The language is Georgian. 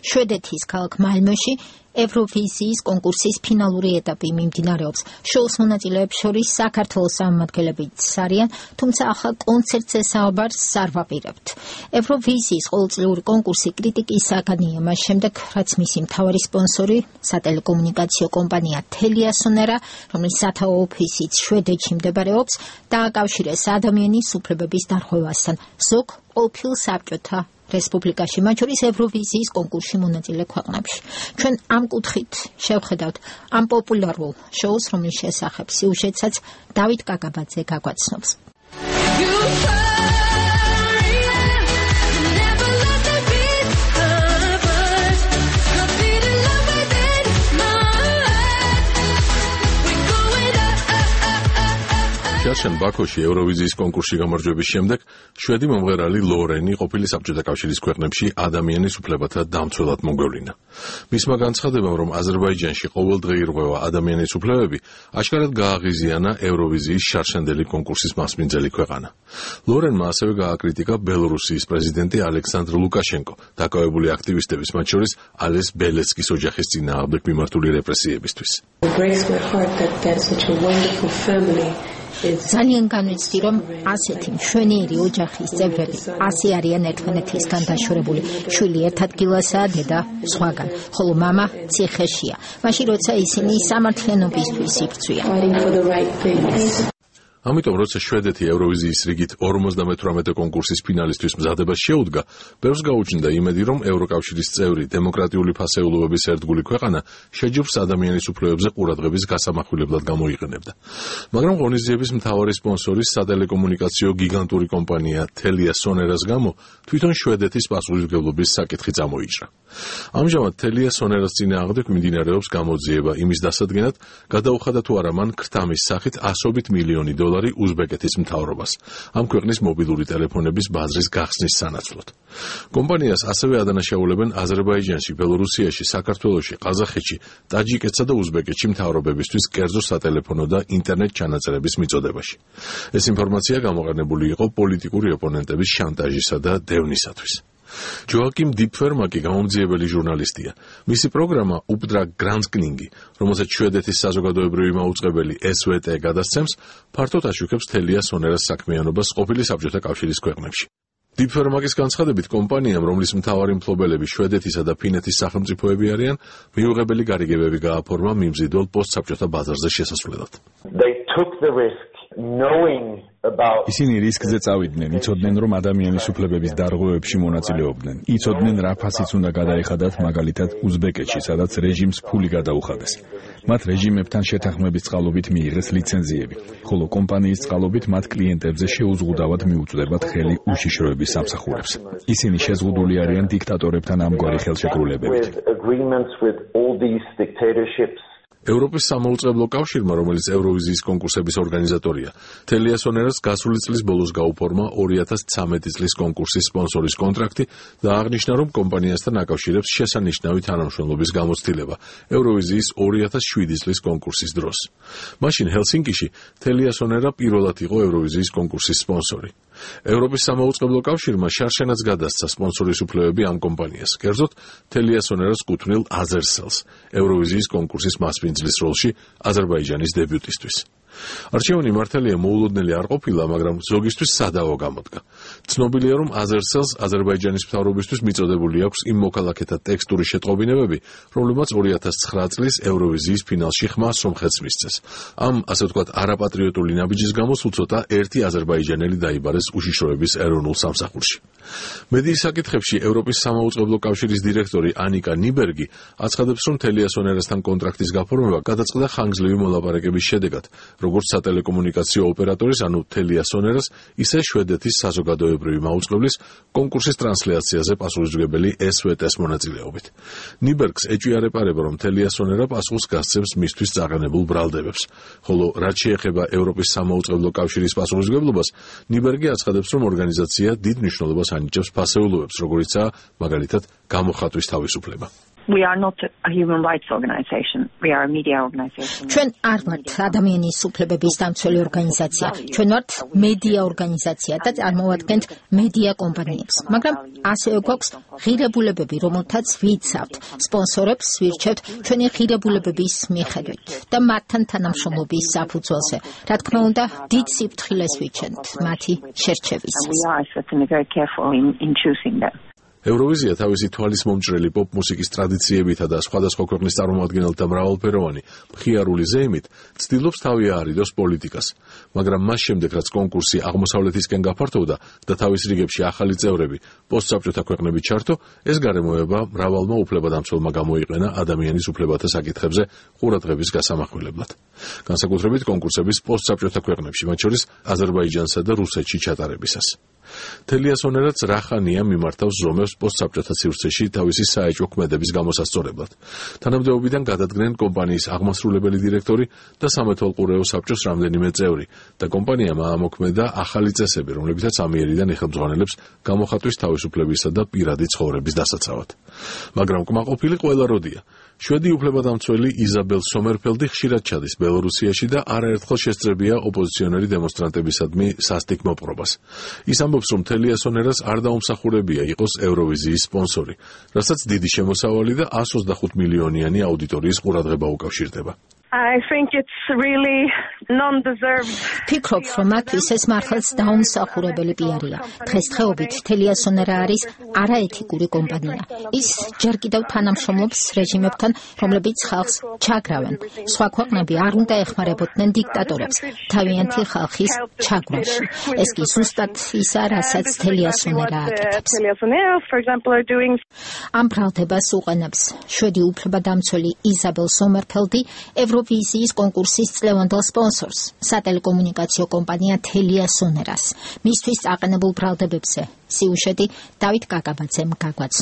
შვედეთის ქალაქ მალმოში ევროვიზიის კონკურსის ფინალური ეტაპი მიმდინარეობს. შოუს მონაწილეებს შორის საქართველოს წარმომადგენლებიც არიან, თუმცა ახლა კონცერტზე საუბარს არ ვაპირებთ. ევროვიზიის ყოველწლიური კონკურსი კრიტიკის საგანია მას შემდეგ, რაც მისი მთავარი სპონსორი სატელეკომუნიკაციო კომპანია Teliasonera, რომლის სათაო ოფისიც შვედეთში მდებარეობს, დააკავშირეს ადამიანის უფლებების დარღვევასთან ზოგ ყოველფილ საბჭოთა რესპუბლიკაში, მათ შორის ევროვიზიის კონკურსში მონაწილე ქვეყნებში. ჩვენ ამ კუთხით შევხედავთ ამ პოპულარულ შოუს, რომლის შესახებ სიუჟეტსაც დავით კაკაბაძე გაგვაცნობს. Შარშან ბაქოში ევროვიზიის კონკურსში გამარჯვების შემდეგ შვედი მომღერალი ლორენი ყოფილი საბჭოთა კავშირის ქვეყნებში ადამიანის უფლებათა დამცველად მოგვევლინა. მისმა განცხადებამ, რომ აზერბაიჯანში ყოველდღე ირღვევა ადამიანის უფლებები, აშკარად გააღიზიანა ევროვიზიის შარშანდელი კონკურსის მასპინძელი ქვეყანა. ლორენმა ასევე გააკრიტიკა ბელორუსიის პრეზიდენტი ალექსანდრ ლუკაშენკო, დაკავებული აქტივისტების, მათ შორის ალეს ბელეცკის ოჯახის წინააღმდეგ მიმართული რეპრესიებისთვის. ძალიან განვიცდი, რომ ასეთი მშვენიერი ოჯახის წევრები ასე არიან ერთმანეთისგან დაშორებული. შვილი ერთ ადგილასაა, დედა სხვაგან, ხოლო მამა ციხეშია. მაშინ როცა ისინი სამართლიანობისთვის იბრძვიან. ამიტომ, როცა შვედეთი ევროვიზიის რიგით 58 კონკურსის ფინალისტვის მზადებას შეუდგა, ბევრს გაუჩნდა იმედი, რომ ევროკავშირის წევრი დემოკრატიული ფასეულობების ერთგული ქვეყანა შეჯიბრს ადამიანის უფლებებზე ყურადღების გასამახვილებლად გამოიყენებდა. მაგრამ ღონისძიების მთავარი სპონსორის სატელეკომუნიკაციო გიგანტური კომპანია Teliasonera-ს გამო თვითონ შვედეთის პასუხისმგებლობის საკითხი წამოიჭრა. ამჟამად Teliasonera-ს წინააღმდეგ მიმდინარეობს გამოძიება იმის დასადგენად, გადაუხადა თუ არა მან ქრთამის სახით ასობით მილიონი დოლარი უზბეკეთის მთავრობას, ამ ქვეყნის მობილური ტელეფონების ბაზრის გახსნის სანაცვლოდ. კომპანიას ასევე ადანაშაულებენ აზერბაიჯანში, ბელორუსიაში, საქართველოში, ყაზახეთში, ტაჯიკეთსა და უზბეკეთში მთავრობებისთვის კერძო სატელეფონო და ინტერნეტ ჩანაწერების მიწოდებაში. ეს ინფორმაცია გამოყენებული იყო პოლიტიკური ოპონენტების შანტაჟისა და დევნისათვის. ჯოაკიმ დიფერმაკი გამომძიებელი ჟურნალისტია. მისი პროგრამა უბდრა გრანსკნინგი, რომელსაც შვედეთის საზოგადოებრივი მაუწყებელი SVT გადასცემს, ფართოდ აშუქებს Teliasonera-ს საქმიანობას ყოფილი საბჭოთა კავშირის ქვეყნებში. დიფერმაკის განცხადებით, კომპანიამ, რომლის მთავარი მფლობელები შვედეთისა და ფინეთის სახელმწიფოები არიან, მიუღებელი გარიგებები გააფორმა მიმზიდველ პოსტსაბჭოთა ბაზარზე შესასვლელად. ისინი რისკზე წავიდნენ, იცოდნენ, რომ ადამიანის უფლებების დარღვევებში მონაწილეობდნენ. იცოდნენ, რა ფასიც უნდა გადაეხადათ, მაგალითად, უზბეკეთში, სადაც რეჟიმს ფული გადაუხადეს. მათ რეჟიმებთან შეთანხმების წყალობით მიიღეს ლიცენზიები, ხოლო კომპანიის წყალობით მათ კლიენტებზე შეუზღუდავად მიუწვდებათ ხელი უშიშროების სამსახურებს. ისინი შეზღუდული არიან დიქტატორებთან ამგვარი ხელშეკრულებებით. ევროპის სამაუწყებლო კავშირმა, რომელიც ევროვიზიის კონკურსების ორგანიზატორია, Teliasonera-ს გასული წლის ბოლოს გაუფორმა 2013 წლის კონკურსის სპონსორის კონტრაქტი და აღნიშნა, რომ კომპანიასთან აკავშირებს შესანიშნავი თანამშრომლობის გამოცდილება ევროვიზიის 2007 წლის კონკურსის დროს. მაშინ ჰელსინკიში Teliasonera პირველად იყო ევროვიზიის კონკურსის სპონსორი. ევროპის სამაუწყებლო კავშირმა შარშანაც გადასცა სპონსორის უფლებები ამ კომპანიას, კერძოდ Teliasonera-ს კუთვნილ Azercell-ს, ევროვიზიის კონკურსის მასპინძლის როლში აზერბაიჯანის დებიუტისთვის. არჩევანი მართალია მოულოდნელი არ ყოფილა, მაგრამ ზოგისთვის სადავო გამოდგა. ცნობილია, რომ Azercell-ს აზერბაიჯანის მთავრობისთვის მიწოდებული აქვს იმ მოქალაქეთა ტექსტური შეტყობინებები, რომლებმაც 2009 წლის ევროვიზიის ფინალში ხმას სომხეთს მისცეს. ამ, ასე ვთქვათ, არაპატრიოტული ნაბიჯის გამო სულ ცოტა ერთი აზერბაიჯანელი დაიბარეს უშიშროების ეროვნულ სამსახურში. მედიის საკითხებში ევროპის სამაუწყებლო კავშირის დირექტორი ანიკა ნიბერგი აცხადებს, რომ Teliasonera-სთან კონტრაქტის გაფორმება გადაწყდა ხანგრძლივი მოლაპარაკების შედეგად, როგორც სატელეკომუნიკაციო ოპერატორის, ანუ Teliasonera-ს, ისე შვედეთის საზოგადოებრივი მაუწყებლის კონკურსის ტრანსლაციაზე პასუხისმგებელი SVT-ს მონაწილეობით. ნიბერგს ეჭვიარეპარება, რომ Teliasonera პასუხს გასცემს მისთვის წაყენებულ ბრალდებებს, ხოლო რაც შეეხება ევროპის სამაუწყებლო კავშირის პასუხისმგებლობას, ნიბერგი აცხადებს, რომ ორგანიზაცია დიდ მნიშვნელობას ანიჭებს ფასეულობებს, როგორიცაა მაგალითად გამოხატვის თავისუფლება. We are not a human rights organization. We are a media organization. ჩვენ არ ვართ ადამიანის უფლებების დამცველი ორგანიზაცია. ჩვენ ვართ მედია ორგანიზაცია და წარმოვადგენთ მედია კომპანიებს. მაგრამ ასევე გვაქვს ღირებულებები, რომელთაც ვიცავთ. სპონსორებს ვირჩევთ ჩვენი ღირებულებების მიხედვით და მათთან თანამშრომლობის საფუძველზე. რა თქმა უნდა, დიდ სიფრთხილეს ვიჩენთ მათი შერჩევისას. We are certainly very careful in choosing them. ევროვიზია თავისი თვალის მომჭრელი პოპ მუსიკის ტრადიციებითა და სხვადასხვა ქვეყნის წარმომადგენელთა მრავალფეროვანი მხიარული ზეიმით ცდილობს თავი აარიდოს პოლიტიკას, მაგრამ მას შემდეგ რაც კონკურსი აღმოსავლეთისკენ გაფართოვდა და თავის რიგებში ახალი წევრები პოსტსაბჭოთა ქვეყნებით ჩართო, ეს გარემოება მრავალმა უფლებადამცველმა გამოიყენა ადამიანის უფლებათა საკითხებზე ყურადღების გასამახვილებლად. განსაკუთრებით კონკურსების პოსტსაბჭოთა ქვეყნებში, მათ შორის აზერბაიჯანსა და რუსეთში ჩატარებისას. თელიასონერაც რახანია მიმართავს ზომებს პოსტსაბჭოთა სივრცეში თავისი საეჭვო ქმედების გამოსასწორებლად. თანამდებობიდან გადადგნენ კომპანიის აღმასრულებელი დირექტორი და სამეთვალყურეო საბჭოს რამდენიმე წევრი და კომპანიამ აამოქმედა ახალი წესები, რომლებიცაც ამიერიდან ეხელმძღვანელებს გამოხატვის თავისუფლებისა და პირადი ცხოვრების დასაცავად. მაგრამ კმაყოფილი ყველა როდია. შვედი უფლებადამცველი იზაბელ სომერფელდი ხშირად ჩადის ბელორუსიაში და არაერთხელ შესწრებია ოპოზიციონერი დემონსტრანტებისადმი სასტიკმო პრობას. ის ამბობს, რომ თელიასონერას არ დაუმსახურებია იყოს ევროვიზიის სპონსორი, რასაც დიდი შემოსავალი და 125 მილიონიანი აუდიტორიის ყურადღება უკავშირდება. I think it's really non-deserved. ფიქრობ, რომ მათთვის ეს მართლაც დაუმსახურებელი პიარია. დღესდღეობით თელიასონერა არის არაეთიკური კომპანია. ის ჯერ კიდევ თანამშრომლობს რეჟიმებთან, რომლებიც ხალხს ჩაგრავენ. სხვა ქვეყნები არ უნდა ეხმარებოდნენ დიქტატორებს თავიანთი ხალხის ჩაგვრაში. ეს კი ზუსტად ისა, რასაც თელიასონერა აკეთებს. ამ ბრალდებას უყენებს შვედი უფლებადამცველი იზაბელ სომერფელდი ევროვიზიის კონკურსის წლევანდელ სპონსორს, სატელეკომუნიკაციო კომპანია თელიასონერას. მისთვის აყენებულ ბრალდებებზე სიუჟეტი დავით კაკაბაძემ გაგვაცნო.